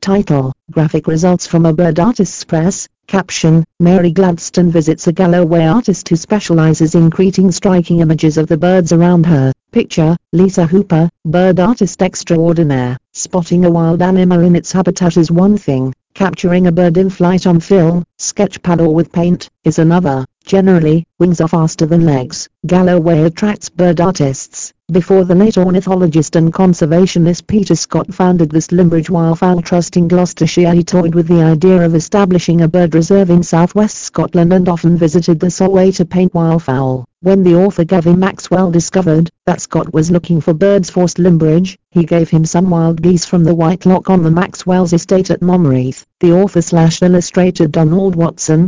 Title: Graphic results from a bird artist's press. Caption: Mary Gladstone visits a Galloway artist who specializes in creating striking images of the birds around her. Picture: Lisa Hooper, bird artist extraordinaire. Spotting a wild animal in its habitat is one thing. Capturing a bird in flight on film, sketchpad or with paint, is another. Generally, wings are faster than legs. Galloway attracts bird artists. Before the late ornithologist and conservationist Peter Scott founded the Slimbridge Wildfowl Trust in Gloucestershire, he toyed with the idea of establishing a bird reserve in southwest Scotland and often visited the Solway to paint wildfowl. When the author Gavin Maxwell discovered that Scott was looking for birds for Slimbridge, he gave him some wild geese from the Whitelock on the Maxwell's estate at Monmouth. The author/illustrator Donald Watson,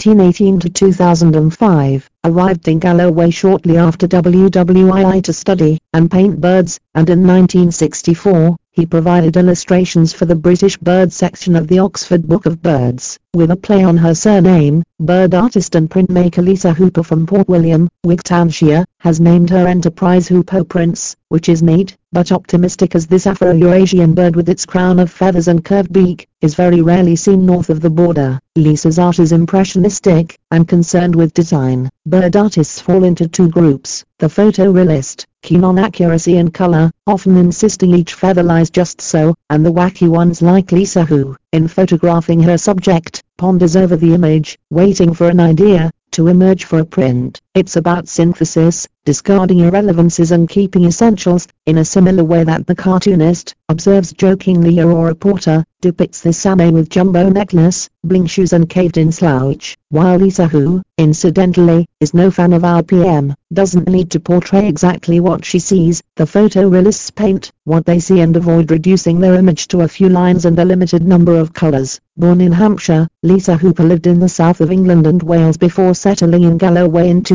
1918-2005, arrived in Galloway shortly after WWII to study and paint birds, and in 1964, he provided illustrations for the British bird section of the Oxford Book of Birds. With a play on her surname, bird artist and printmaker Lisa Hooper from Port William, Wigtownshire, has named her enterprise Hooper Prints, which is neat, but optimistic, as this Afro-Eurasian bird with its crown of feathers and curved beak is very rarely seen north of the border. Lisa's art is impressionistic and concerned with design. Bird artists fall into two groups: the photorealist, keen on accuracy and color, often insisting each feather lies just so, and the wacky ones like Lisa, who, in photographing her subject, ponders over the image, waiting for an idea to emerge for a print. It's about synthesis, discarding irrelevances and keeping essentials, in a similar way that the cartoonist, observes jokingly, or a reporter, depicts this Samay with jumbo necklace, bling shoes and caved-in slouch, while Lisa, who, incidentally, is no fan of RPM, doesn't need to portray exactly what she sees. The photorealists paint what they see and avoid reducing their image to a few lines and a limited number of colors. Born in Hampshire, Lisa Hooper lived in the south of England and Wales before settling in Galloway in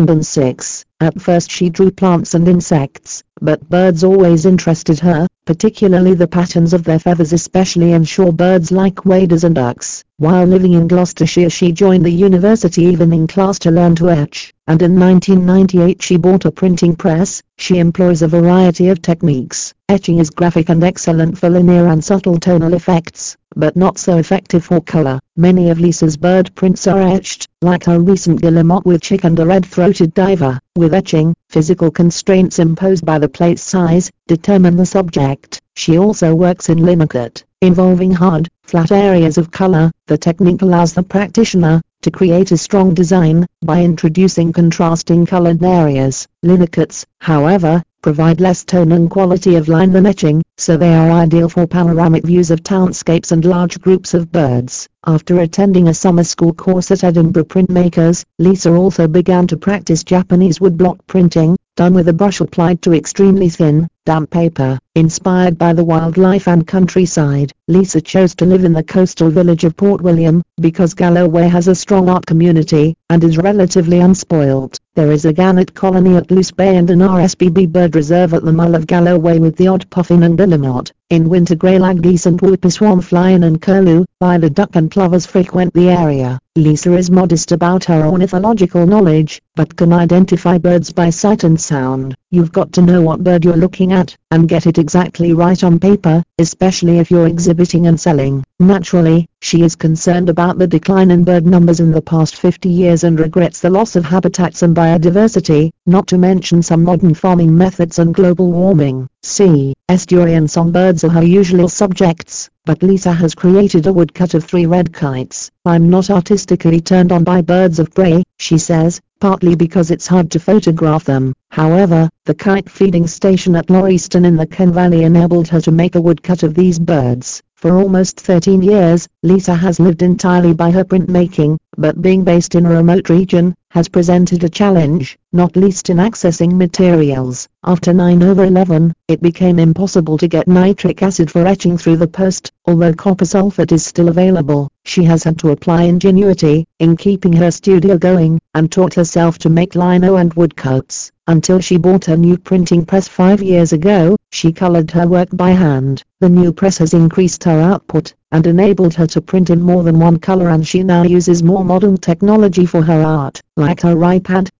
2006. At first she drew plants and insects, but birds always interested her, particularly the patterns of their feathers, especially in shorebirds like waders and ducks. While living in Gloucestershire, she joined the university evening class to learn to etch, and in 1998 she bought a printing press. She employs a variety of techniques. Etching is graphic and excellent for linear and subtle tonal effects, but not so effective for color. Many of Lisa's bird prints are etched, like her recent guillemot with chick and a red-throated diver. With etching, physical constraints imposed by the plate size determine the subject. She also works in linacute, involving hard, flat areas of color. The technique allows the practitioner to create a strong design by introducing contrasting colored areas. Linacutes, however, provide less tone and quality of line than etching, so they are ideal for panoramic views of townscapes and large groups of birds. After attending a summer school course at Edinburgh Printmakers, Lisa also began to practice Japanese woodblock printing, done with a brush applied to extremely thin, damp paper. Inspired by the wildlife and countryside, Lisa chose to live in the coastal village of Port William, because Galloway has a strong art community, and is relatively unspoilt. There is a gannet colony at Luce Bay and an RSPB bird reserve at the Mull of Galloway with the odd puffin and guillemot. In winter, greylag geese and whooper swanflyen and curlew, eider duck and plovers frequent the area. Lisa is modest about her ornithological knowledge, but can identify birds by sight and sound. You've got to know what bird you're looking at, and get it exactly right on paper, especially if you're exhibiting and selling. Naturally, she is concerned about the decline in bird numbers in the past 50 years and regrets the loss of habitats and biodiversity, not to mention some modern farming methods and global warming. Estuarian songbirds are her usual subjects, but Lisa has created a woodcut of 3 red kites. I'm not artistically turned on by birds of prey, she says, partly because it's hard to photograph them. However, the kite feeding station at Lauriston in the Ken Valley enabled her to make a woodcut of these birds. For almost 13 years, Lisa has lived entirely by her printmaking, but being based in a remote region, has presented a challenge, not least in accessing materials. After 9/11, it became impossible to get nitric acid for etching through the post, although copper sulfate is still available. She has had to apply ingenuity in keeping her studio going, and taught herself to make lino and woodcuts. Until she bought her new printing press 5 years ago, she colored her work by hand. The new press has increased her output, and enabled her to print in more than one color, and she now uses more modern technology for her art. Like her iPad,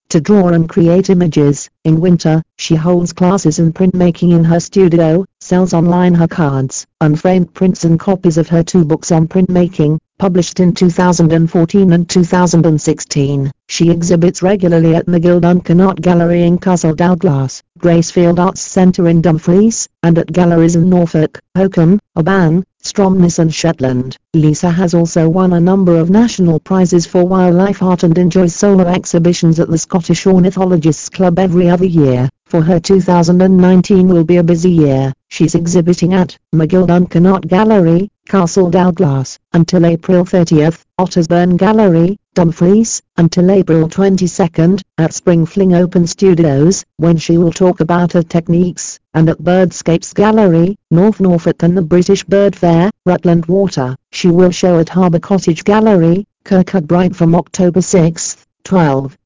to draw and create images. In winter, she holds classes in printmaking in her studio, sells online her cards, unframed prints and copies of her 2 books on printmaking, published in 2014 and 2016. She exhibits regularly at McGill Duncan Art Gallery in Castle Douglas, Gracefield Arts Centre in Dumfries, and at galleries in Norfolk, Oakham, Oban, Stromness and Shetland. Lisa has also won a number of national prizes for wildlife art and enjoys solo exhibitions at the Scottish Ornithologists Club every other year. For her 2019 will be a busy year. She's exhibiting at McGill Duncan Art Gallery, Castle Douglas, until April 30th, Ottersburn Gallery, Dumfries, until April 22nd, at Spring Fling Open Studios, when she will talk about her techniques, and at Birdscapes Gallery, North Norfolk and the British Bird Fair, Rutland Water. She will show at Harbour Cottage Gallery, Kirkcudbright from October 6, 12.